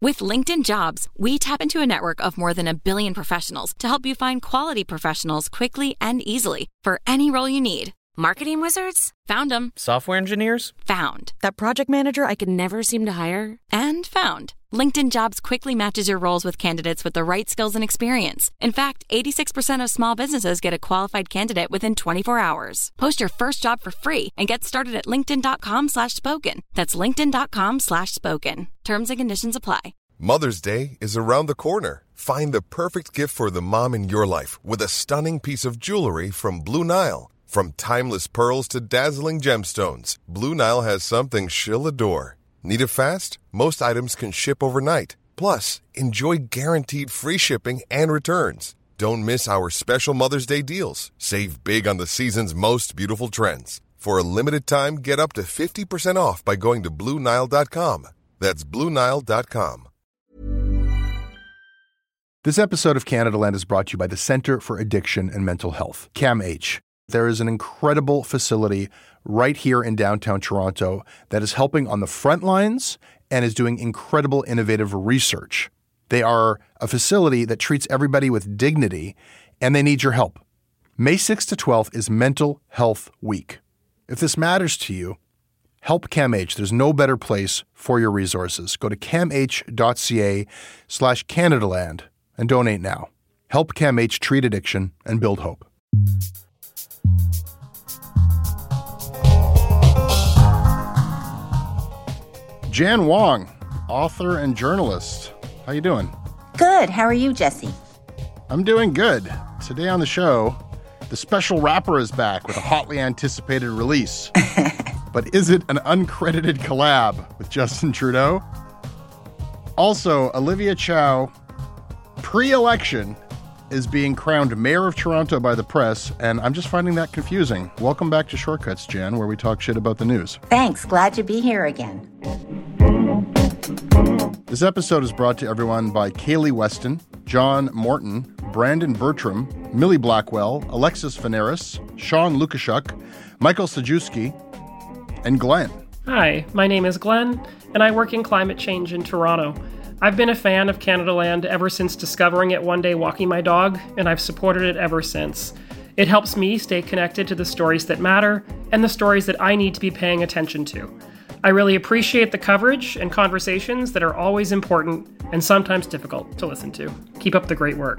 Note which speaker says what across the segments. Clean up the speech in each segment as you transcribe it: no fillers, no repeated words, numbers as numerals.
Speaker 1: With LinkedIn Jobs, we tap into a network of more than 1 billion professionals to help you find quality professionals quickly and easily for any role you need. Marketing wizards? Found them.
Speaker 2: Software engineers?
Speaker 1: Found. That project manager I could never seem to hire? And found. LinkedIn Jobs quickly matches your roles with candidates with the right skills and experience. In fact, 86% of small businesses get a qualified candidate within 24 hours. Post your first job for free and get started at linkedin.com/spoken. That's linkedin.com/spoken. Terms and conditions apply.
Speaker 3: Mother's Day is around the corner. Find the perfect gift for the mom in your life with a stunning piece of jewelry from Blue Nile. From timeless pearls to dazzling gemstones, Blue Nile has something she'll adore. Need it fast? Most items can ship overnight. Plus, enjoy guaranteed free shipping and returns. Don't miss our special Mother's Day deals. Save big on the season's most beautiful trends. For a limited time, get up to 50% off by going to BlueNile.com. That's BlueNile.com.
Speaker 4: This episode of Canadaland is brought to you by the Centre for Addiction and Mental Health, CAMH. There is an incredible facility right here in downtown Toronto that is helping on the front lines and is doing incredible innovative research. They are a facility that treats everybody with dignity, and they need your help. May 6th to 12th is Mental Health Week. If this matters to you, help CAMH. There's no better place for your resources. Go to camh.ca/Canadaland and donate now. Help CAMH treat addiction and build hope. Jan Wong, author and journalist. How you doing?
Speaker 5: Good. How are you, Jesse?
Speaker 4: I'm doing good. Today on the show, the special rapper is back with a hotly anticipated release. But is it an uncredited collab with Justin Trudeau? Also, Olivia Chow, pre-election, is being crowned mayor of Toronto by the press, and I'm just finding that confusing. Welcome back to Shortcuts, Jan, where we talk shit about the news.
Speaker 5: Thanks. Glad to be here again.
Speaker 4: This episode is brought to everyone by Kaylee Weston, John Morton, Brandon Bertram, Millie Blackwell, Alexis Veneris, Sean Lukashuk, Michael Sajewski, and Glenn.
Speaker 6: Hi, my name is Glenn, and I work in climate change in Toronto. I've been a fan of Canadaland ever since discovering it one day walking my dog, and I've supported it ever since. It helps me stay connected to the stories that matter and the stories that I need to be paying attention to. I really appreciate the coverage and conversations that are always important and sometimes difficult to listen to. Keep up the great work.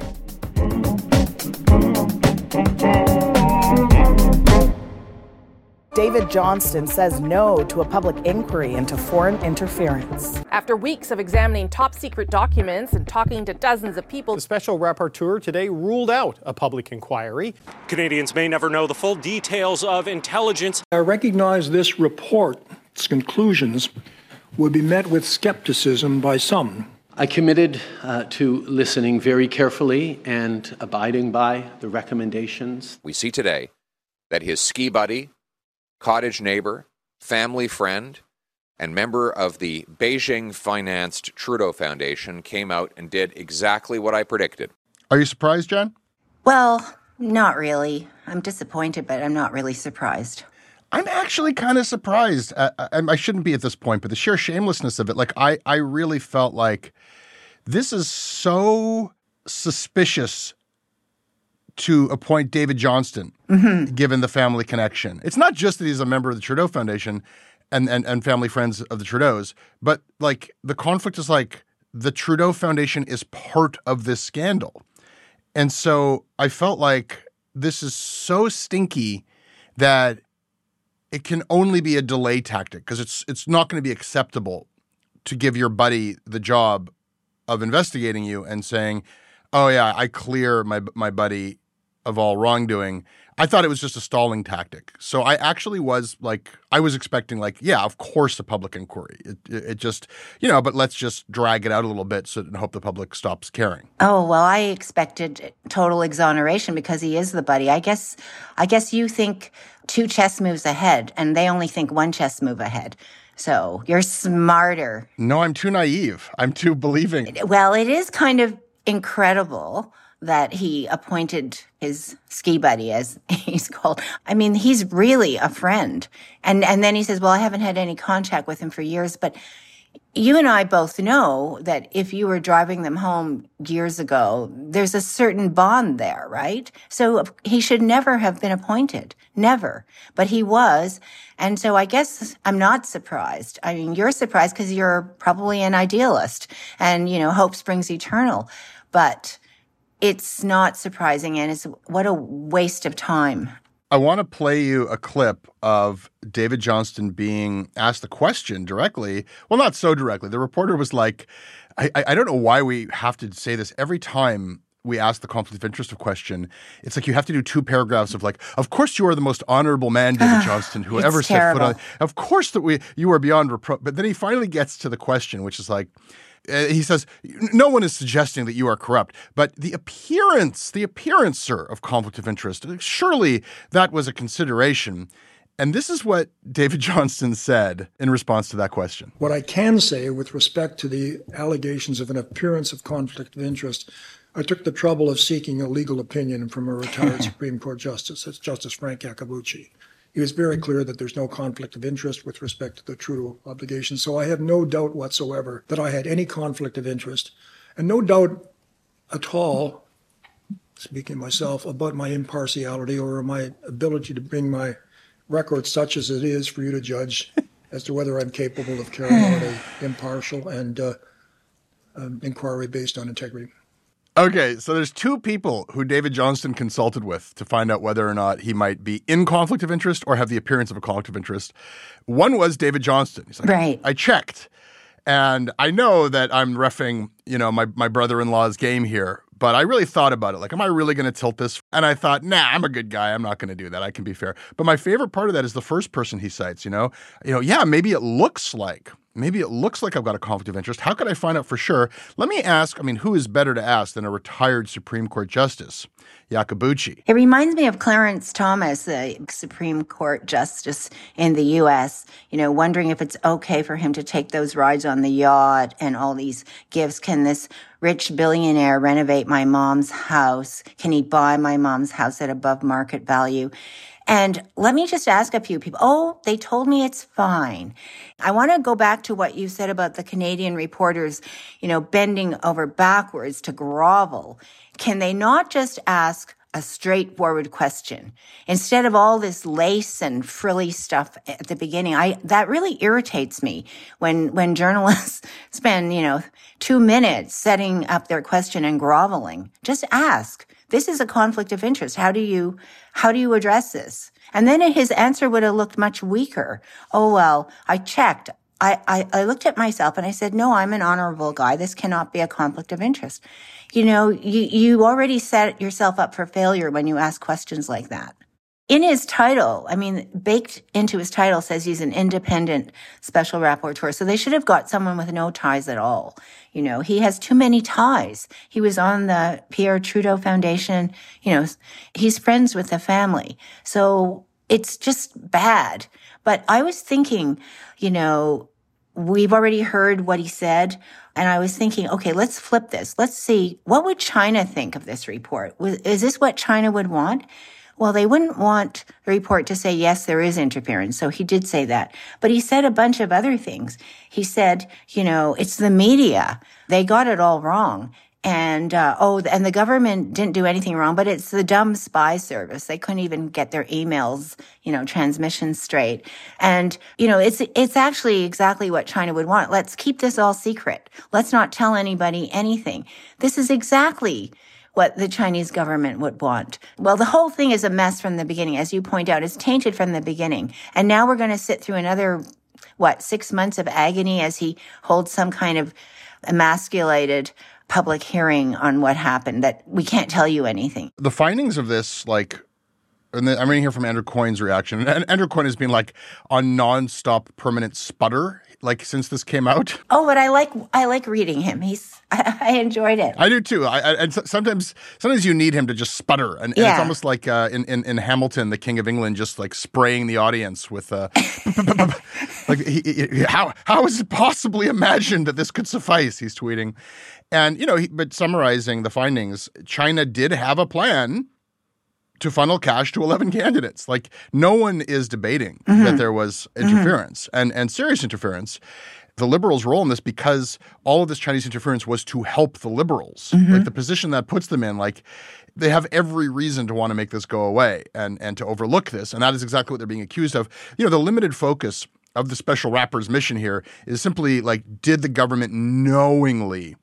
Speaker 7: David Johnston says no to a public inquiry into foreign interference.
Speaker 8: After weeks of examining top-secret documents and talking to dozens of people,
Speaker 9: the special rapporteur today ruled out a public inquiry.
Speaker 10: Canadians may never know the full details of intelligence.
Speaker 11: I recognize this report's conclusions would be met with skepticism by some.
Speaker 12: I committed to listening very carefully and abiding by the recommendations.
Speaker 13: We see today that his ski buddy, cottage neighbor, family friend, and member of the Beijing-financed Trudeau Foundation came out and did exactly what I predicted.
Speaker 4: Are you surprised, Jen?
Speaker 5: Well, not really. I'm disappointed, but I'm not really surprised.
Speaker 4: I'm actually kind of surprised. I shouldn't be at this point, but the sheer shamelessness of it, like I really felt like this is so suspicious to appoint David Johnston, given the family connection. It's not just that he's a member of the Trudeau Foundation and family friends of the Trudeaus, but like the conflict is like the Trudeau Foundation is part of this scandal. And so I felt like this is so stinky that it can only be a delay tactic because it's not going to be acceptable to give your buddy the job of investigating you and saying, oh yeah, I clear my buddy of all wrongdoing. I thought it was just a stalling tactic. So I actually was like, I was expecting like, yeah, of course a public inquiry. It just, but let's just drag it out a little bit and hope the public stops caring.
Speaker 5: Oh, well, I expected total exoneration because he is the buddy. I guess you think 2 chess moves ahead and they only think 1 chess move ahead. So you're smarter.
Speaker 4: No, I'm too naive. I'm too believing.
Speaker 5: Well, it is kind of incredible that he appointed his ski buddy, as he's called. I mean, he's really a friend. And then he says, well, I haven't had any contact with him for years. But You and I both know that if you were driving them home years ago, there's a certain bond there, right? So he should never have been appointed. Never. But he was. And so I guess I'm not surprised. I mean, you're surprised because you're probably an idealist and, hope springs eternal. But it's not surprising, and what a waste of time.
Speaker 4: I want to play you a clip of David Johnston being asked the question directly. Well, not so directly. The reporter was like, I don't know why we have to say this every time we ask the conflict of interest question. It's like you have to do 2 paragraphs of like, of course you are the most honorable man, David Johnston, who ever set foot on. Of course that you are beyond reproach. But then he finally gets to the question, which is like, he says, no one is suggesting that you are corrupt, but the appearance, sir, of conflict of interest, surely that was a consideration. And this is what David Johnston said in response to that question.
Speaker 11: What I can say with respect to the allegations of an appearance of conflict of interest, I took the trouble of seeking a legal opinion from a retired Supreme Court justice. That's Justice Frank Iacobucci. He was very clear that there's no conflict of interest with respect to the Trudeau obligation. So I have no doubt whatsoever that I had any conflict of interest, and no doubt at all, speaking myself, about my impartiality or my ability to bring my record, such as it is, for you to judge as to whether I'm capable of carrying out an impartial and inquiry based on integrity.
Speaker 4: Okay, so there's 2 people who David Johnston consulted with to find out whether or not he might be in conflict of interest or have the appearance of a conflict of interest. One was David Johnston. He's like,
Speaker 5: right.
Speaker 4: I checked, and I know that I'm reffing, my brother-in-law's game here, but I really thought about it. Like, am I really going to tilt this? And I thought, nah, I'm a good guy. I'm not going to do that. I can be fair. But my favorite part of that is the first person he cites, yeah, maybe it looks like I've got a conflict of interest. How could I find out for sure? Let me ask, who is better to ask than a retired Supreme Court justice? Iacobucci.
Speaker 5: It reminds me of Clarence Thomas, the Supreme Court justice in the U.S., wondering if it's okay for him to take those rides on the yacht and all these gifts. Can this rich billionaire renovate my mom's house? Can he buy my mom's house at above market value? And let me just ask a few people. Oh, they told me it's fine. I want to go back to what you said about the Canadian reporters, bending over backwards to grovel. Can they not just ask a straightforward question instead of all this lace and frilly stuff at the beginning? That really irritates me when journalists spend, 2 minutes setting up their question and groveling. Just ask. This is a conflict of interest. How do you address this? And then his answer would have looked much weaker. Oh, well, I checked. I looked at myself and I said, no, I'm an honorable guy. This cannot be a conflict of interest. You already set yourself up for failure when you ask questions like that. In his title, baked into his title says he's an independent special rapporteur. So they should have got someone with no ties at all. He has too many ties. He was on the Pierre Trudeau Foundation. He's friends with the family. So it's just bad. But I was thinking, we've already heard what he said. And I was thinking, okay, let's flip this. Let's see, what would China think of this report? Is this what China would want? Well, they wouldn't want the report to say, yes, there is interference. So he did say that. But he said a bunch of other things. He said, it's the media. They got it all wrong. And, and the government didn't do anything wrong, but it's the dumb spy service. They couldn't even get their emails, transmissions straight. And, it's actually exactly what China would want. Let's keep this all secret. Let's not tell anybody anything. This is exactly what the Chinese government would want. Well, the whole thing is a mess from the beginning. As you point out, it's tainted from the beginning. And now we're going to sit through another, 6 months of agony as he holds some kind of emasculated public hearing on what happened, that we can't tell you anything.
Speaker 4: The findings of this, and I'm reading here from Andrew Coyne's reaction. And Andrew Coyne has been on nonstop permanent sputter, since this came out.
Speaker 5: Oh, but I like reading him. I enjoyed it.
Speaker 4: I do too. And sometimes you need him to just sputter, and it's almost like in Hamilton, the King of England, just spraying the audience with how is it possibly imagined that this could suffice? He's tweeting, and but summarizing the findings, China did have a plan to funnel cash to 11 candidates. No one is debating that there was interference and serious interference. the Liberals' role in this, because all of this Chinese interference was to help the Liberals. Like the position that puts them in, like they have every reason to want to make this go away and to overlook this. And that is exactly what they're being accused of. You know, the limited focus of the special rappor's mission here is simply like, did the government knowingly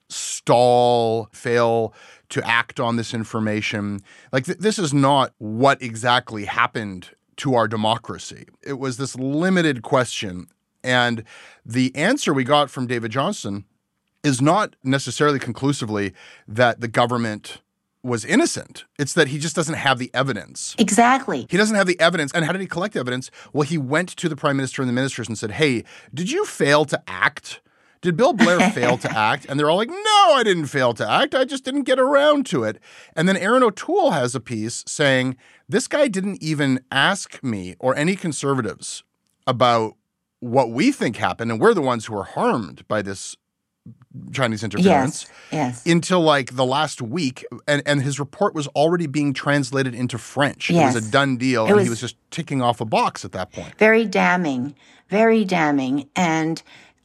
Speaker 4: stall, fail to act on this information? Like this is not what exactly happened to our democracy. It was this limited question. And the answer we got from David Johnston is not necessarily conclusively that the government was innocent. It's that he just doesn't have the evidence.
Speaker 5: Exactly.
Speaker 4: He doesn't have the evidence. And how did he collect evidence? Well, he went to the prime minister and the ministers and said, hey, did you fail to act? Did Bill Blair fail to act? And they're all like, no, I didn't fail to act. I just didn't get around to it. And then Aaron O'Toole has a piece saying, this guy didn't even ask me or any conservatives about what we think happened. And we're the ones who are harmed by this Chinese interference.
Speaker 5: Yes.
Speaker 4: Until like the last week. And his report was already being translated into French.
Speaker 5: Yes.
Speaker 4: It was a done deal. And he was just ticking off a box at that point.
Speaker 5: Very damning. Very damning. And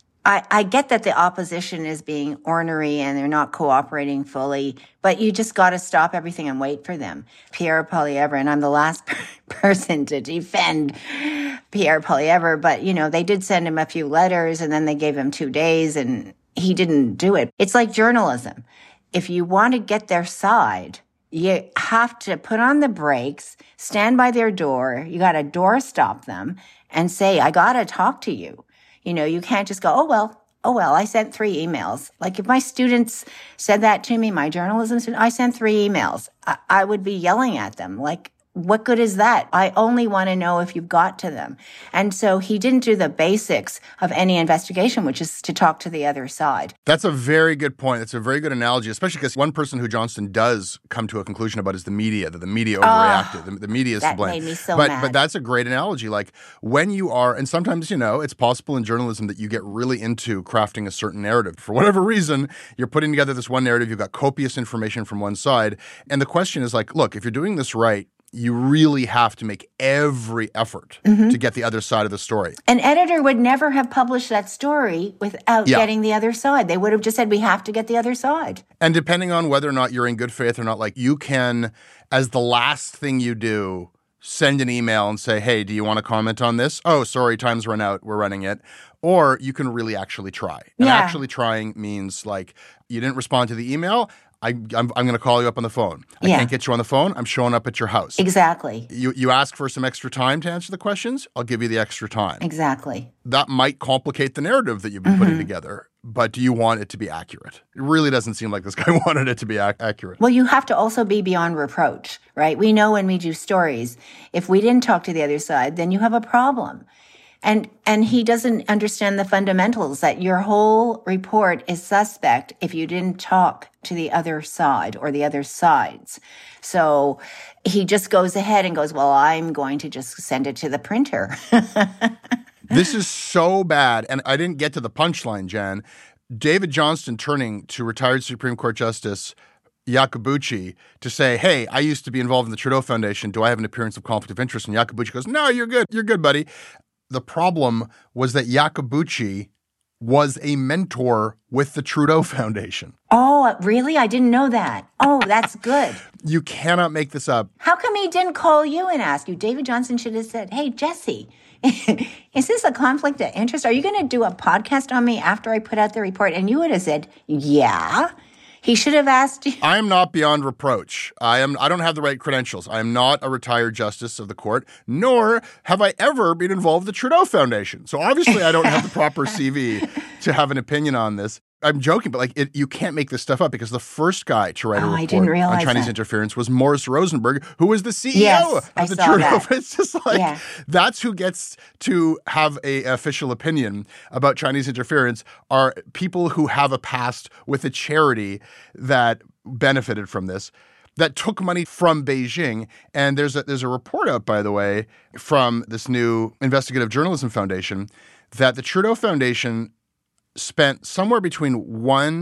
Speaker 5: I get that the opposition is being ornery and they're not cooperating fully, but you just got to stop everything and wait for them. Pierre Poilievre, and I'm the last person to defend Pierre Poilievre, but, you know, they did send him a few letters and then they gave him 2 days and he didn't do it. It's like journalism. If you want to get their side, you have to put on the brakes, stand by their door. You got to door stop them and say, I got to talk to you. You know, you can't just go, oh, well, I sent 3 emails. Like if my students said that to me, my journalism student, I sent 3 emails. I would be yelling at them. Like, what good is that? I only want to know if you've got to them. And so he didn't do the basics of any investigation, which is to talk to the other side.
Speaker 4: That's a very good point. It's a very good analogy, especially because one person who Johnston does come to a conclusion about is the media, that the media overreacted. The media is to blame.
Speaker 5: That made me so mad.
Speaker 4: But that's a great analogy. Like when you are, and sometimes, you know, it's possible in journalism that you get really into crafting a certain narrative. For whatever reason, you're putting together this one narrative, you've got copious information from one side. And the question is like, look, if you're doing this right, you really have to make every effort to get the other side of the story.
Speaker 5: An editor would never have published that story without getting the other side. They would have just said, we have to get the other side.
Speaker 4: And depending on whether or not you're in good faith or not, like you can, as the last thing you do, send an email and say, hey, do you want to comment on this? Oh, sorry, time's run out. We're running it. Or you can really actually try. And actually trying means like you didn't respond to the email. I'm going to call you up on the phone. I can't get you on the phone. I'm showing up at your house.
Speaker 5: Exactly.
Speaker 4: You ask for some extra time to answer the questions. I'll give you the extra time.
Speaker 5: Exactly.
Speaker 4: That might complicate the narrative that you've been putting together, but do you want it to be accurate? It really doesn't seem like this guy wanted it to be accurate.
Speaker 5: Well, you have to also be beyond reproach, right? We know when we do stories, if we didn't talk to the other side, then you have a problem. And he doesn't understand the fundamentals that your whole report is suspect if you didn't talk to the other side or the other sides. So he just goes ahead and goes, well, I'm going to just send it to the printer.
Speaker 4: This is so bad. And I didn't get to the punchline, Jan. David Johnston turning to retired Supreme Court Justice Iacobucci to say, hey, I used to be involved in the Trudeau Foundation. Do I have an appearance of conflict of interest? And Iacobucci goes, no, you're good. You're good, buddy. The problem was that Iacobucci was a mentor with the Trudeau Foundation.
Speaker 5: Oh, really? I didn't know that. Oh, that's good.
Speaker 4: You cannot make this up.
Speaker 5: How come he didn't call you and ask you? David Johnston should have said, hey, Jesse, is this a conflict of interest? Are you going to do a podcast on me after I put out the report? And you would have said, yeah. He should have asked you.
Speaker 4: I am not beyond reproach. I don't have the right credentials. I am not a retired justice of the court, nor have I ever been involved with the Trudeau Foundation. So obviously I don't have the proper CV to have an opinion on this. I'm joking, but like you can't make this stuff up because the first guy to write a report on Chinese interference was Morris Rosenberg, who was the CEO of the Trudeau. It's just like that's who gets to have a official opinion about Chinese interference are people who have a past with a charity that benefited from this, that took money from Beijing. And there's a report out, by the way, from this new investigative journalism foundation that the Trudeau Foundation spent somewhere between $1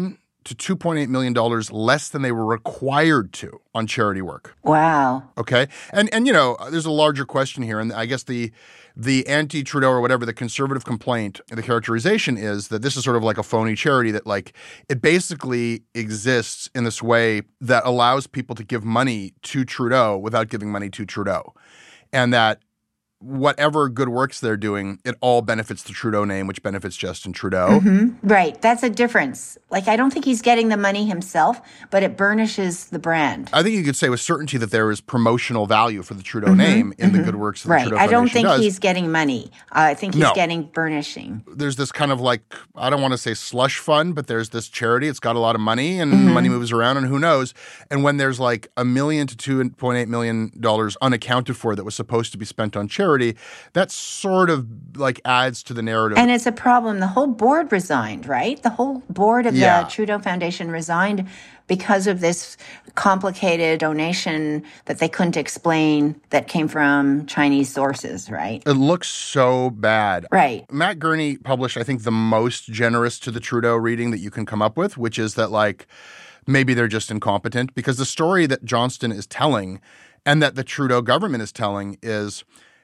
Speaker 4: to $2.8 million less than they were required to on charity work.
Speaker 5: Wow.
Speaker 4: Okay. And there's a larger question here. And I guess the anti-Trudeau or whatever, the conservative complaint, the characterization is that this is sort of like a phony charity that like it basically exists in this way that allows people to give money to Trudeau without giving money to Trudeau. And that whatever good works they're doing, it all benefits the Trudeau name, which benefits Justin Trudeau.
Speaker 5: Mm-hmm. Right. That's a difference. Like, I don't think he's getting the money himself, but it burnishes the brand.
Speaker 4: I think you could say with certainty that there is promotional value for the Trudeau name in the good works that the Trudeau Foundation does.
Speaker 5: I don't think he's getting money. I think he's getting burnishing.
Speaker 4: There's this kind of like, I don't want to say slush fund, but there's this charity. It's got a lot of money and money moves around and who knows. And when there's like $1 million to $2.8 million unaccounted for that was supposed to be spent on charity, that sort of like adds to the narrative.
Speaker 5: And it's a problem. The whole board resigned, right? The whole board of the Trudeau Foundation resigned because of this complicated donation that they couldn't explain that came from Chinese sources, right?
Speaker 4: It looks so bad.
Speaker 5: Right.
Speaker 4: Matt Gurney published, I think, the most generous to the Trudeau reading that you can come up with, which is that like maybe they're just incompetent because the story that Johnston is telling and that the Trudeau government is telling is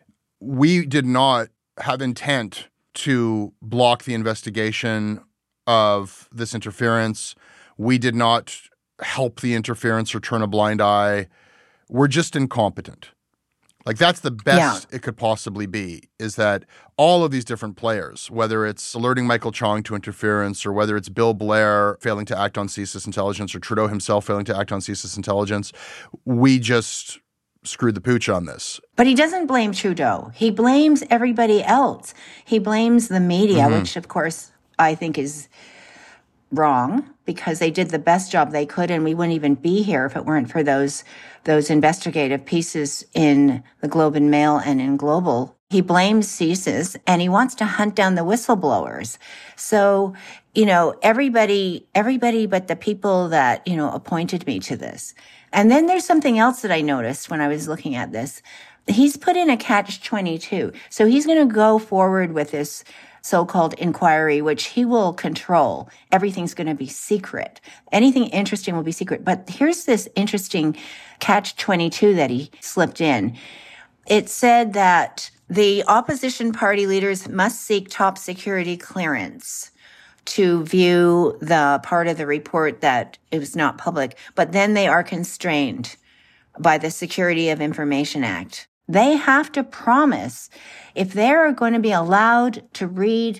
Speaker 4: we did not have intent to block the investigation of this interference. We did not help the interference or turn a blind eye. We're just incompetent. Like that's the best it could possibly be, is that all of these different players, whether it's alerting Michael Chong to interference or whether it's Bill Blair failing to act on CSIS intelligence or Trudeau himself failing to act on CSIS intelligence, we just screwed the pooch on this.
Speaker 5: But he doesn't blame Trudeau. He blames everybody else. He blames the media, which of course I think is wrong because they did the best job they could and we wouldn't even be here if it weren't for those investigative pieces in the Globe and Mail and in Global. He blames CSIS and he wants to hunt down the whistleblowers. So, everybody but the people that, appointed me to this. And then there's something else that I noticed when I was looking at this. He's put in a catch-22. So he's going to go forward with this so-called inquiry, which he will control. Everything's going to be secret. Anything interesting will be secret. But here's this interesting catch-22 that he slipped in. It said that the opposition party leaders must seek top security clearance to view the part of the report that it was not public, but then they are constrained by the Security of Information Act. They have to promise, if they're going to be allowed to read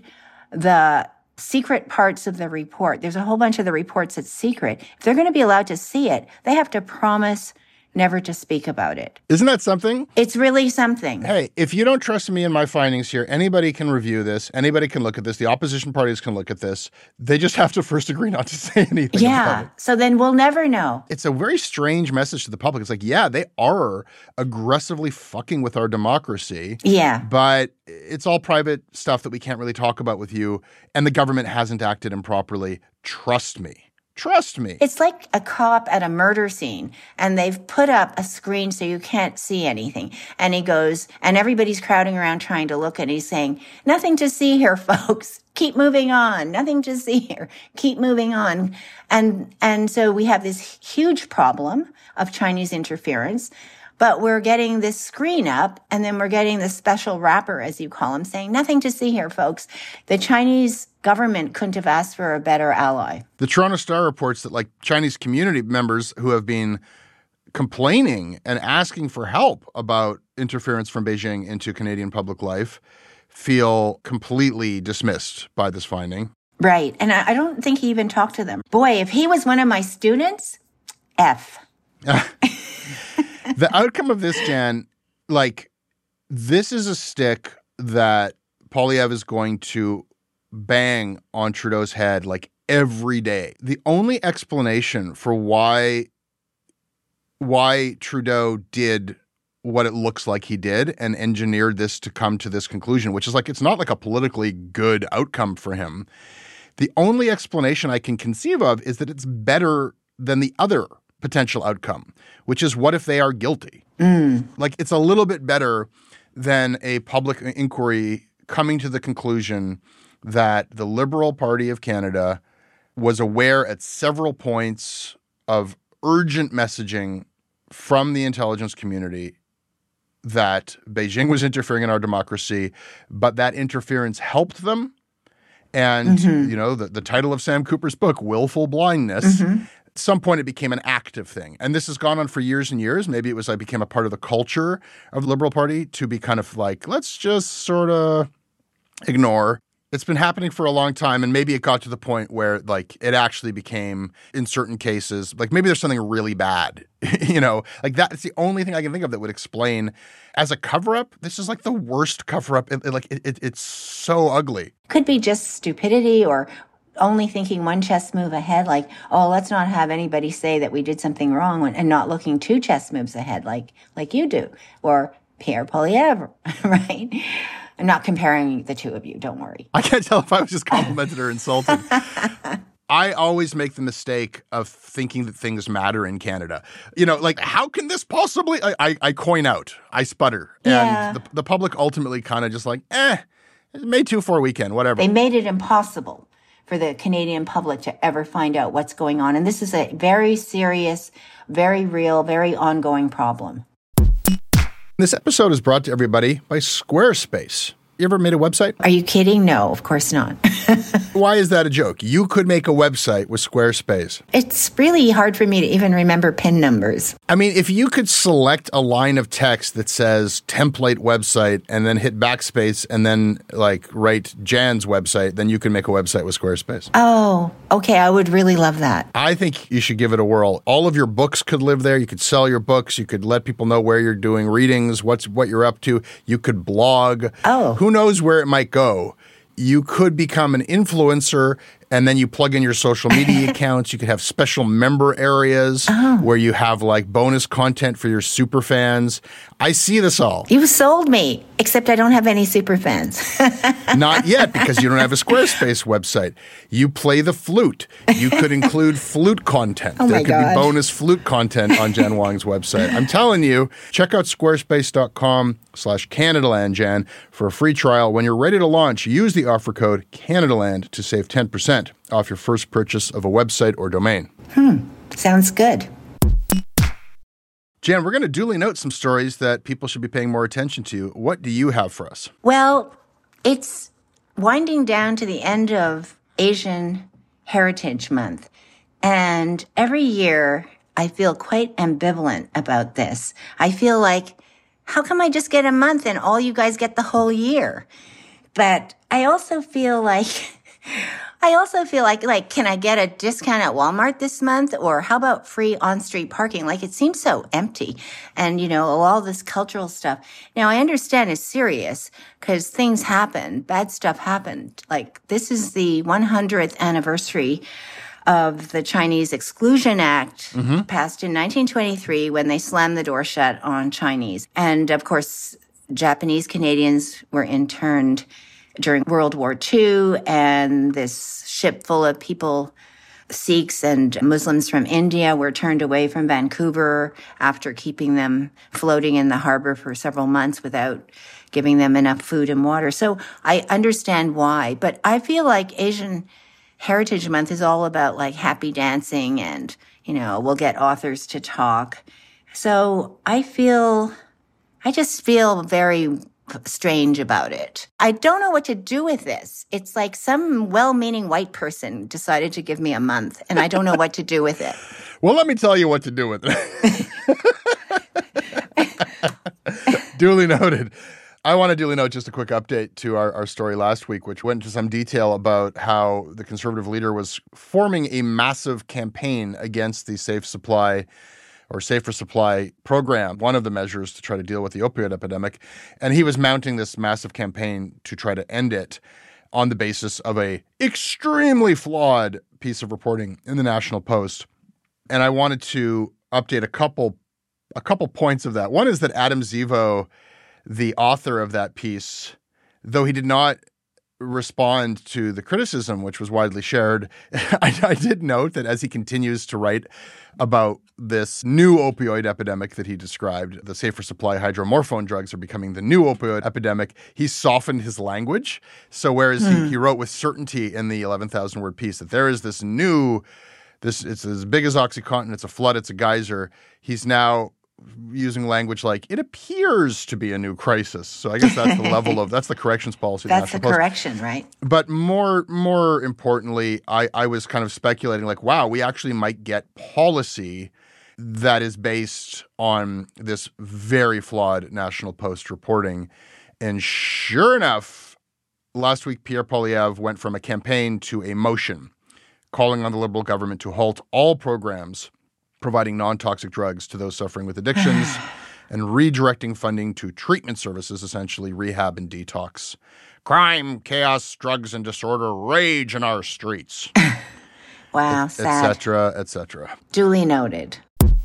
Speaker 5: the secret parts of the report, there's a whole bunch of the reports that's secret. If they're going to be allowed to see it, they have to promise never to speak about it.
Speaker 4: Isn't that something?
Speaker 5: It's really something.
Speaker 4: Hey, if you don't trust me in my findings here, anybody can review this. Anybody can look at this. The opposition parties can look at this. They just have to first agree not to say anything about it.
Speaker 5: So then we'll never know.
Speaker 4: It's a very strange message to the public. It's like, yeah, they are aggressively fucking with our democracy.
Speaker 5: Yeah.
Speaker 4: But it's all private stuff that we can't really talk about with you. And the government hasn't acted improperly. Trust me. Trust me.
Speaker 5: It's like a cop at a murder scene and they've put up a screen so you can't see anything. And he goes, and everybody's crowding around trying to look and he's saying, nothing to see here, folks. Keep moving on. Nothing to see here. Keep moving on. And so we have this huge problem of Chinese interference, but we're getting this screen up and then we're getting this special wrapper, as you call him, saying nothing to see here, folks. The Chinese government couldn't have asked for a better ally.
Speaker 4: The Toronto Star reports that like Chinese community members who have been complaining and asking for help about interference from Beijing into Canadian public life feel completely dismissed by this finding.
Speaker 5: Right. And I don't think he even talked to them. Boy, if he was one of my students, F.
Speaker 4: The outcome of this, Jan, like this is a stick that Poilievre is going to bang on Trudeau's head like every day. The only explanation for why Trudeau did what it looks like he did and engineered this to come to this conclusion, which is like, it's not like a politically good outcome for him. The only explanation I can conceive of is that it's better than the other potential outcome, which is what if they are guilty? Like it's a little bit better than a public inquiry coming to the conclusion that the Liberal Party of Canada was aware at several points of urgent messaging from the intelligence community that Beijing was interfering in our democracy, but that interference helped them. And, the title of Sam Cooper's book, Willful Blindness, at some point it became an active thing. And this has gone on for years and years. Maybe it was became a part of the culture of the Liberal Party to be kind of like, let's just sort of ignore. It's been happening for a long time, and maybe it got to the point where, it actually became, in certain cases, maybe there's something really bad, That's the only thing I can think of that would explain. As a cover-up, this is, the worst cover-up. It's so ugly.
Speaker 5: Could be just stupidity or only thinking one chess move ahead, let's not have anybody say that we did something wrong and not looking 2 chess moves ahead like you do, or Pierre Poilievre, right? I'm not comparing the two of you. Don't worry.
Speaker 4: I can't tell if I was just complimented or insulted. I always make the mistake of thinking that things matter in Canada. How can this possibly? I coin out. I sputter.
Speaker 5: Yeah.
Speaker 4: And the public ultimately kind of just May 2-4 weekend, whatever.
Speaker 5: They made it impossible for the Canadian public to ever find out what's going on. And this is a very serious, very real, very ongoing problem.
Speaker 4: This episode is brought to everybody by Squarespace. You ever made a website?
Speaker 5: Are you kidding? No, of course not.
Speaker 4: Why is that a joke? You could make a website with Squarespace.
Speaker 5: It's really hard for me to even remember PIN numbers.
Speaker 4: I mean, if you could select a line of text that says template website and then hit backspace and then write Jan's website, then you can make a website with Squarespace.
Speaker 5: Oh, okay. I would really love that.
Speaker 4: I think you should give it a whirl. All of your books could live there. You could sell your books. You could let people know where you're doing readings, what you're up to. You could blog.
Speaker 5: Oh.
Speaker 4: Who knows where it might go? You could become an influencer, and then you plug in your social media accounts. You could have special member areas where you have bonus content for your super fans. I see this all.
Speaker 5: You sold me, except I don't have any super fans.
Speaker 4: Not yet, because you don't have a Squarespace website. You play the flute. You could include flute content.
Speaker 5: Oh,
Speaker 4: there could be bonus flute content on Jan Wong's website. I'm telling you, check out squarespace.com/CanadaLandJan for a free trial. When you're ready to launch, use the offer code CanadaLand to save 10% off your first purchase of a website or domain.
Speaker 5: Sounds good.
Speaker 4: Jan, we're going to duly note some stories that people should be paying more attention to. What do you have for us?
Speaker 5: Well, it's winding down to the end of Asian Heritage Month. And every year I feel quite ambivalent about this. I feel like, how come I just get a month and all you guys get the whole year? But I also feel like, can I get a discount at Walmart this month? Or how about free on-street parking? It seems so empty. And, all this cultural stuff. Now, I understand it's serious because things happen. Bad stuff happened. This is the 100th anniversary of the Chinese Exclusion Act passed in 1923 when they slammed the door shut on Chinese. And, of course, Japanese Canadians were interned during World War II, and this ship full of people, Sikhs and Muslims from India, were turned away from Vancouver after keeping them floating in the harbor for several months without giving them enough food and water. So I understand why, but I feel like Asian Heritage Month is all about happy dancing and, we'll get authors to talk. So I just feel very strange about it. I don't know what to do with this. It's like some well-meaning white person decided to give me a month, and I don't know what to do with it.
Speaker 4: Well, let me tell you what to do with it. Duly noted. I want to duly note just a quick update to our story last week, which went into some detail about how the Conservative leader was forming a massive campaign against the Safer Supply program, one of the measures to try to deal with the opioid epidemic. And he was mounting this massive campaign to try to end it on the basis of a extremely flawed piece of reporting in the National Post. And I wanted to update a couple points of that. One is that Adam Zivo, the author of that piece, though he did not respond to the criticism, which was widely shared, I did note that as he continues to write about this new opioid epidemic that he described, the safer supply hydromorphone drugs are becoming the new opioid epidemic, he softened his language. So whereas he wrote with certainty in the 11,000 word piece that there is this new, it's as big as OxyContin, it's a flood, it's a geyser, he's now using language like, it appears to be a new crisis. So I guess that's the level of, that's the corrections policy.
Speaker 5: That's the correction, right?
Speaker 4: But more importantly, I was kind of speculating like, wow, we actually might get policy that is based on this very flawed National Post reporting. And sure enough, last week, Pierre Poilievre went from a campaign to a motion calling on the Liberal government to halt all programs providing non-toxic drugs to those suffering with addictions and redirecting funding to treatment services, essentially rehab and detox. Crime, chaos, drugs, and disorder rage in our streets.
Speaker 5: Wow, sad.
Speaker 4: Et cetera, et cetera.
Speaker 5: Duly noted.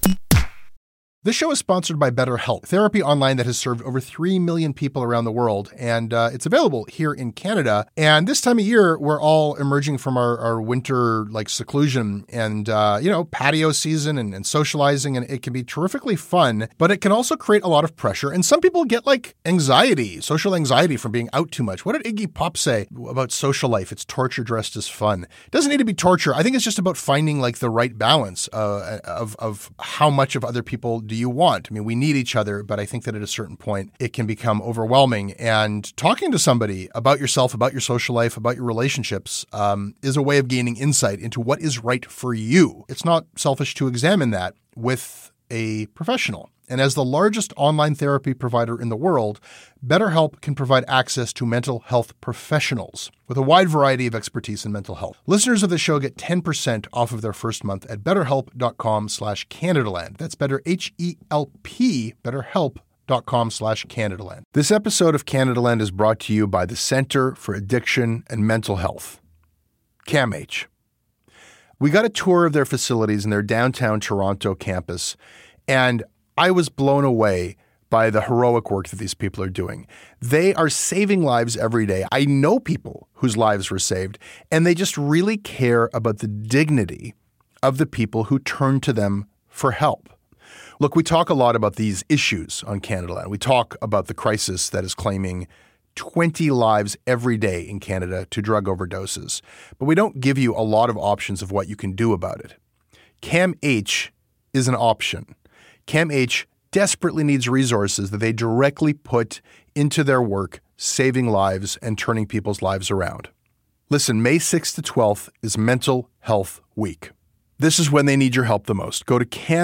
Speaker 4: This show is sponsored by BetterHelp, therapy online that has served over 3 million people around the world, and it's available here in Canada. And this time of year, we're all emerging from our winter seclusion and patio season and socializing, and it can be terrifically fun, but it can also create a lot of pressure. And some people get anxiety, social anxiety from being out too much. What did Iggy Pop say about social life? It's torture dressed as fun. It doesn't need to be torture. I think it's just about finding the right balance of how much of other people do you want. I mean, we need each other, but I think that at a certain point, it can become overwhelming. And talking to somebody about yourself, about your social life, about your relationships is a way of gaining insight into what is right for you. It's not selfish to examine that with a professional. And as the largest online therapy provider in the world, BetterHelp can provide access to mental health professionals with a wide variety of expertise in mental health. Listeners of the show get 10% off of their first month at betterhelp.com/CanadaLand. That's better, H-E-L-P, betterhelp.com/CanadaLand. This episode of CanadaLand is brought to you by the Center for Addiction and Mental Health, CAMH. We got a tour of their facilities in their downtown Toronto campus, and I was blown away by the heroic work that these people are doing. They are saving lives every day. I know people whose lives were saved, and they just really care about the dignity of the people who turn to them for help. Look, we talk a lot about these issues on Canadaland. We talk about the crisis that is claiming 20 lives every day in Canada to drug overdoses, but we don't give you a lot of options of what you can do about it. CAMH is an option. CAMH desperately needs resources that they directly put into their work, saving lives and turning people's lives around. Listen, May 6th to 12th is Mental Health Week. This is when they need your help the most. Go to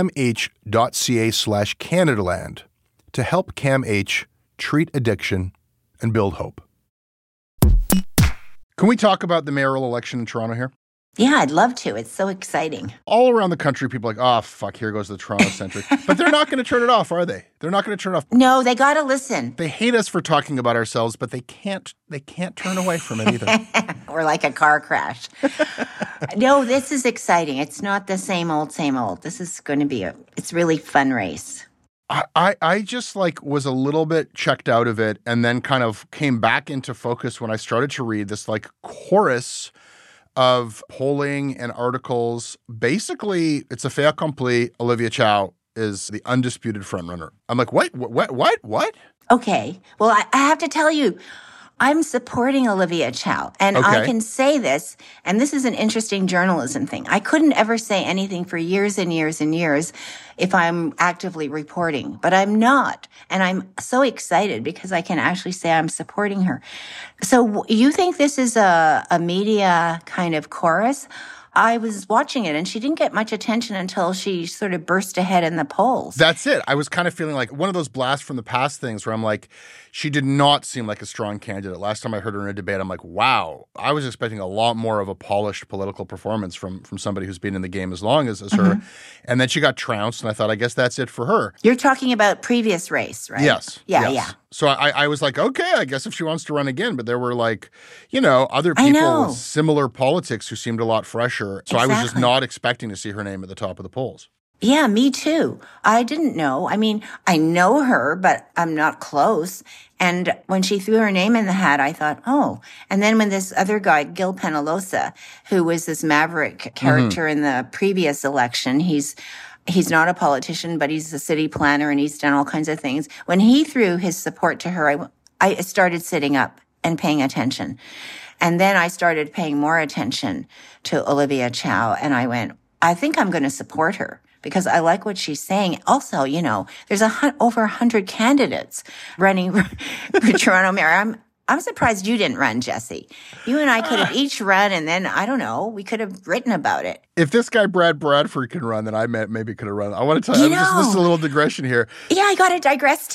Speaker 4: camh.ca/CanadaLand to help CAMH treat addiction and build hope. Can we talk about the mayoral election in Toronto here?
Speaker 5: Yeah, I'd love to. It's so exciting.
Speaker 4: All around the country, people are like, oh, fuck, here goes the Toronto-centric. But they're not going to turn it off, are they? They're not going to turn it off.
Speaker 5: No, they got to listen.
Speaker 4: They hate us for talking about ourselves, but they can't turn away from it either.
Speaker 5: We're like a car crash. No, this is exciting. It's not the same old, same old. This is going to be it's really fun race.
Speaker 4: I just was a little bit checked out of it and then kind of came back into focus when I started to read this chorus of polling and articles. Basically, it's a fait accompli. Olivia Chow is the undisputed frontrunner. I'm like, what?
Speaker 5: Okay. Well, I have to tell you, I'm supporting Olivia Chow. And
Speaker 4: okay.
Speaker 5: I can say this, and this is an interesting journalism thing. I couldn't ever say anything for years and years and years if I'm actively reporting, but I'm not. And I'm so excited because I can actually say I'm supporting her. So you think this is a media kind of chorus? I was watching it and she didn't get much attention until she sort of burst ahead in the polls.
Speaker 4: That's it. I was kind of feeling like one of those blasts from the past things where I'm like, she did not seem like a strong candidate. Last time I heard her in a debate, I'm like, wow, I was expecting a lot more of a polished political performance from somebody who's been in the game as long as her. And then she got trounced and I thought, I guess that's it for her.
Speaker 5: You're talking about previous race, right?
Speaker 4: Yes.
Speaker 5: Yeah,
Speaker 4: yes.
Speaker 5: yeah.
Speaker 4: So I was like, okay, I guess if she wants to run again. But there were other people with similar politics who seemed a lot fresher. So exactly. I was just not expecting to see her name at the top of the polls.
Speaker 5: Yeah, me too. I didn't know. I mean, I know her, but I'm not close. And when she threw her name in the hat, I thought, oh. And then when this other guy, Gil Penalosa, who was this maverick character in the previous election, he's not a politician, but he's a city planner and he's done all kinds of things. When he threw his support to her, I started sitting up and paying attention. And then I started paying more attention to Olivia Chow. And I went, I think I'm going to support her, because I like what she's saying. Also, you know, there's over 100 candidates running for Toronto mayor. I'm surprised you didn't run, Jesse. You and I could have each run, and then, I don't know, we could have written about it.
Speaker 4: If this guy, Brad Bradford, can run, then I maybe could have run. I want to tell you, this is a little digression here.
Speaker 5: Yeah, I got to digress,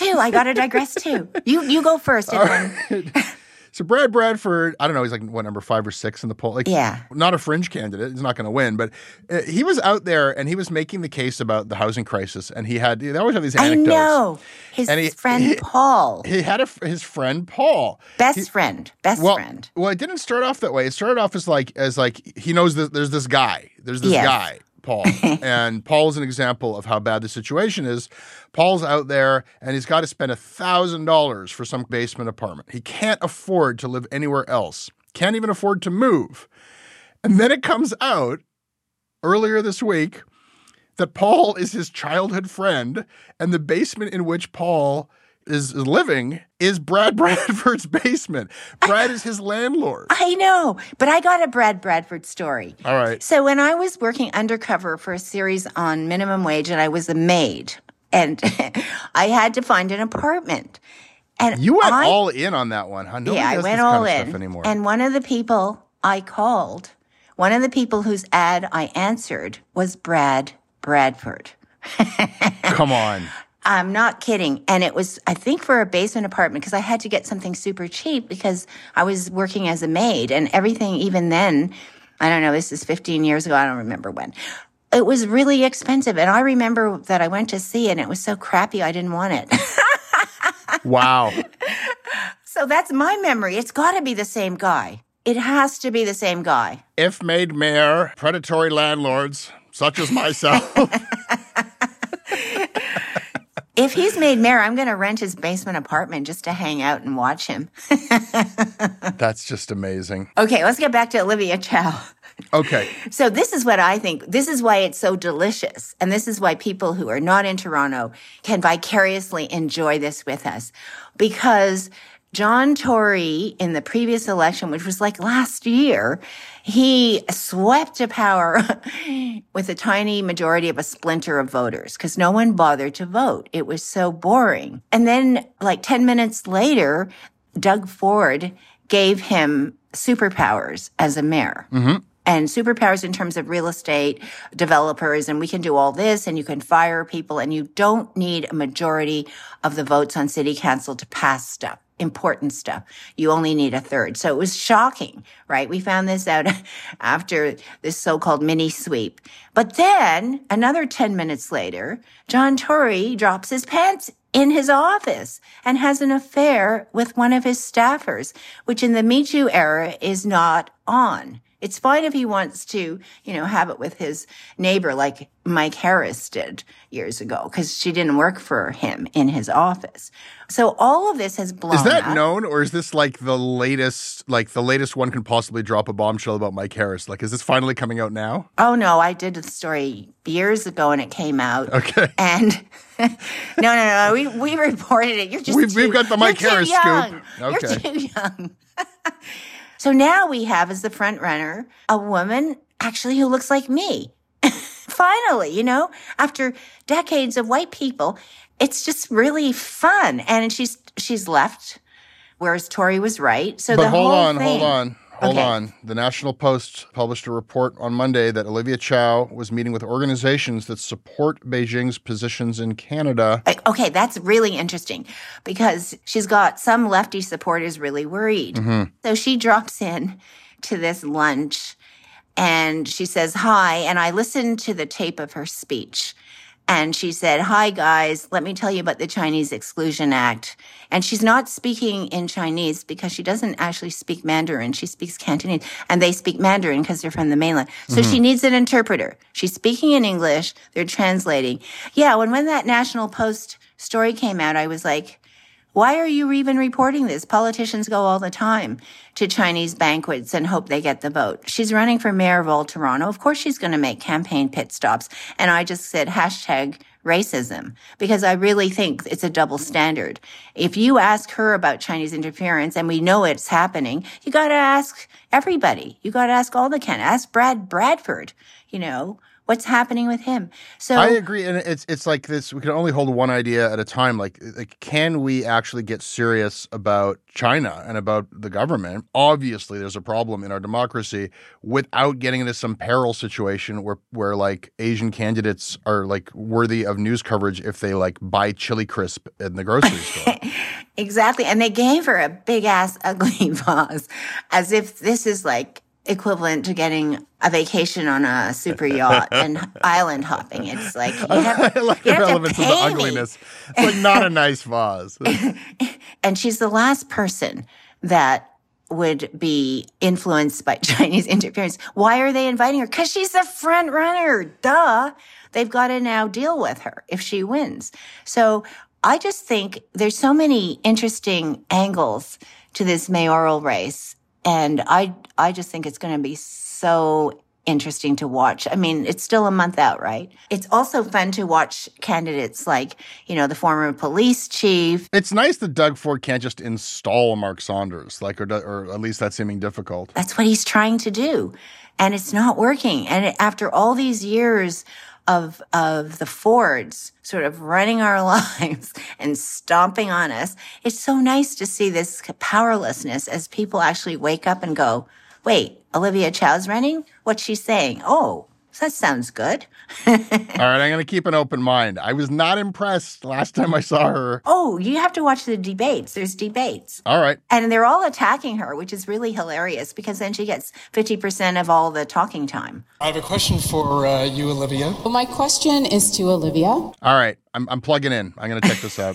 Speaker 5: too. You go first. And then...
Speaker 4: So Brad Bradford, I don't know, he's like, number 5 or 6 in the poll? Like,
Speaker 5: yeah.
Speaker 4: Not a fringe candidate. He's not going to win. But he was out there and he was making the case about the housing crisis. And they always have these anecdotes.
Speaker 5: I know. His friend Paul.
Speaker 4: He had his friend Paul.
Speaker 5: Best friend.
Speaker 4: Well, it didn't start off that way. It started off as like he knows that there's this guy. There's this guy, Paul. And Paul's an example of how bad the situation is. Paul's out there and he's got to spend $1,000 for some basement apartment. He can't afford to live anywhere else. Can't even afford to move. And then it comes out earlier this week that Paul is his childhood friend, and the basement in which Paul is living is Brad Bradford's basement. Brad is his landlord.
Speaker 5: I know, but I got a Brad Bradford story.
Speaker 4: All right.
Speaker 5: So when I was working undercover for a series on minimum wage, and I was a maid, and I had to find an apartment. And
Speaker 4: you went all in on that one, huh? Nobody
Speaker 5: I
Speaker 4: does
Speaker 5: went
Speaker 4: this
Speaker 5: all
Speaker 4: kind of
Speaker 5: in.
Speaker 4: stuff anymore.
Speaker 5: And one of the people I called, one of the people whose ad I answered was Brad Bradford.
Speaker 4: Come on.
Speaker 5: I'm not kidding. And it was, I think, for a basement apartment, because I had to get something super cheap because I was working as a maid, and everything, even then, I don't know, this is 15 years ago. I don't remember when. It was really expensive. And I remember that I went to see it and it was so crappy I didn't want it.
Speaker 4: Wow.
Speaker 5: So that's my memory. It's got to be the same guy. It has to be the same guy.
Speaker 4: If made mayor, predatory landlords, such as myself.
Speaker 5: If he's made mayor, I'm going to rent his basement apartment just to hang out and watch him.
Speaker 4: That's just amazing.
Speaker 5: Okay, let's get back to Olivia Chow.
Speaker 4: Okay.
Speaker 5: So this is what I think. This is why it's so delicious. And this is why people who are not in Toronto can vicariously enjoy this with us. Because John Tory, in the previous election, which was like last year, he swept to power with a tiny majority of a splinter of voters because no one bothered to vote. It was so boring. And then like 10 minutes later, Doug Ford gave him superpowers as a mayor. Mm-hmm. And superpowers in terms of real estate developers, and we can do all this, and you can fire people, and you don't need a majority of the votes on city council to pass stuff, important stuff. You only need a third. So it was shocking, right? We found this out after this so-called mini sweep. But then another 10 minutes later, John Tory drops his pants in his office and has an affair with one of his staffers, which in the Me Too era is not on. It's fine if he wants to, have it with his neighbor like Mike Harris did years ago, because she didn't work for him in his office. So all of this has blown up.
Speaker 4: Is that known, or is this like the latest one can possibly drop a bombshell about Mike Harris? Like, is this finally coming out now?
Speaker 5: Oh, no. I did the story years ago and it came out.
Speaker 4: Okay.
Speaker 5: And no. We reported it.
Speaker 4: We've got the Mike Harris scoop.
Speaker 5: Okay. You're too young. So now we have as the front runner a woman actually who looks like me. Finally, after decades of white people, it's just really fun. And she's left, whereas Tory was right. So
Speaker 4: but
Speaker 5: the
Speaker 4: hold
Speaker 5: whole
Speaker 4: on. Hold
Speaker 5: Okay.
Speaker 4: on. The National Post published a report on Monday that Olivia Chow was meeting with organizations that support Beijing's positions in Canada.
Speaker 5: Okay, that's really interesting because she's got some lefty supporters really worried. Mm-hmm. So she drops in to this lunch and she says hi, and I listened to the tape of her speech. And she said, "Hi, guys, let me tell you about the Chinese Exclusion Act." And she's not speaking in Chinese because she doesn't actually speak Mandarin. She speaks Cantonese, and they speak Mandarin because they're from the mainland. So she needs an interpreter. She's speaking in English. They're translating. Yeah, when that National Post story came out, I was like, why are you even reporting this? Politicians go all the time to Chinese banquets and hope they get the vote. She's running for mayor of Old Toronto. Of course she's going to make campaign pit stops. And I just said #racism, because I really think it's a double standard. If you ask her about Chinese interference, and we know it's happening, you got to ask everybody. You got to ask all the candidates. Ask Brad Bradford, what's happening with him. So
Speaker 4: I agree, and it's like this. We can only hold one idea at a time. Like, can we actually get serious about China and about the government? Obviously, there's a problem in our democracy without getting into some peril situation where like Asian candidates are like worthy of news coverage if they like buy chili crisp in the grocery store.
Speaker 5: Exactly, and they gave her a big ass ugly vase, as if this is like equivalent to getting a vacation on a super yacht and island hopping. It's like,
Speaker 4: I like the relevance of the ugliness. It's like not a nice vase.
Speaker 5: And she's the last person that would be influenced by Chinese interference. Why are they inviting her? Because she's the front runner. Duh. They've got to now deal with her if she wins. So I just think there's so many interesting angles to this mayoral race. And I just think it's going to be so interesting to watch. I mean, it's still a month out, right? It's also fun to watch candidates like, the former police chief.
Speaker 4: It's nice that Doug Ford can't just install Mark Saunders, or at least that's seeming difficult.
Speaker 5: That's what he's trying to do. And it's not working. And after all these years of the Fords sort of running our lives and stomping on us, it's so nice to see this powerlessness as people actually wake up and go, wait, Olivia Chow's running? What's she saying? Oh, that sounds good.
Speaker 4: All right, I'm going to keep an open mind. I was not impressed last time I saw her.
Speaker 5: Oh, you have to watch the debates. There's debates.
Speaker 4: All right.
Speaker 5: And they're all attacking her, which is really hilarious because then she gets 50% of all the talking time.
Speaker 2: I have a question for you, Olivia.
Speaker 14: Well, my question is to Olivia.
Speaker 4: All right, I'm plugging in. I'm going to check this out.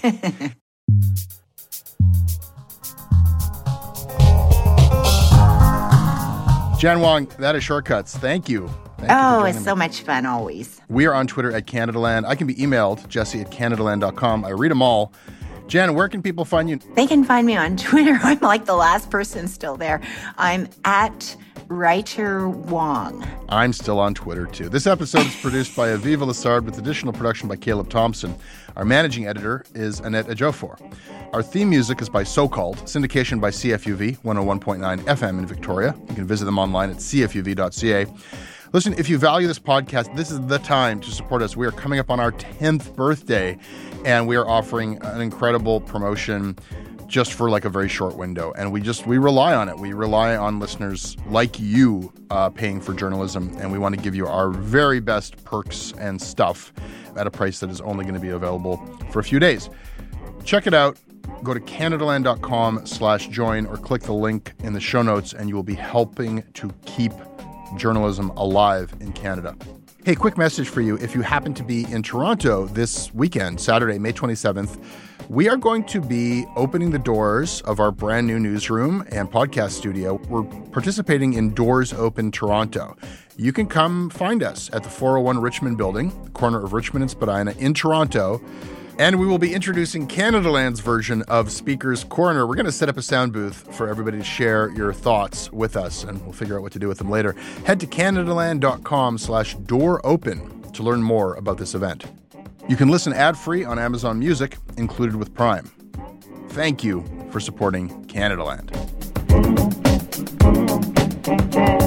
Speaker 4: Jen Wong, that is Shortcuts. Thank you.
Speaker 5: It's so much fun always.
Speaker 4: We are on Twitter at Canadaland. I can be emailed, Jesse@Canadaland.com. I read them all. Jen, where can people find you?
Speaker 5: They can find me on Twitter. I'm like the last person still there. I'm at Writer Wong.
Speaker 4: I'm still on Twitter, too. This episode is produced by Aviva Lessard with additional production by Caleb Thompson. Our managing editor is Annette Ejiofor. Our theme music is by So-Called, syndication by CFUV 101.9 FM in Victoria. You can visit them online at cfuv.ca. Listen, if you value this podcast, this is the time to support us. We are coming up on our 10th birthday, and we are offering an incredible promotion just for like a very short window. And we rely on it. We rely on listeners like you paying for journalism, and we want to give you our very best perks and stuff at a price that is only going to be available for a few days. Check it out. Go to Canadaland.com/join or click the link in the show notes, and you will be helping to keep journalism alive in Canada. Hey, quick message for you. If you happen to be in Toronto this weekend, Saturday, May 27th, we are going to be opening the doors of our brand new newsroom and podcast studio. We're participating in Doors Open Toronto. You can come find us at the 401 Richmond building, corner of Richmond and Spadina in Toronto. And we will be introducing Canadaland's version of Speaker's Corner. We're going to set up a sound booth for everybody to share your thoughts with us, and we'll figure out what to do with them later. Head to Canadaland.com/dooropen to learn more about this event. You can listen ad-free on Amazon Music, included with Prime. Thank you for supporting Canadaland.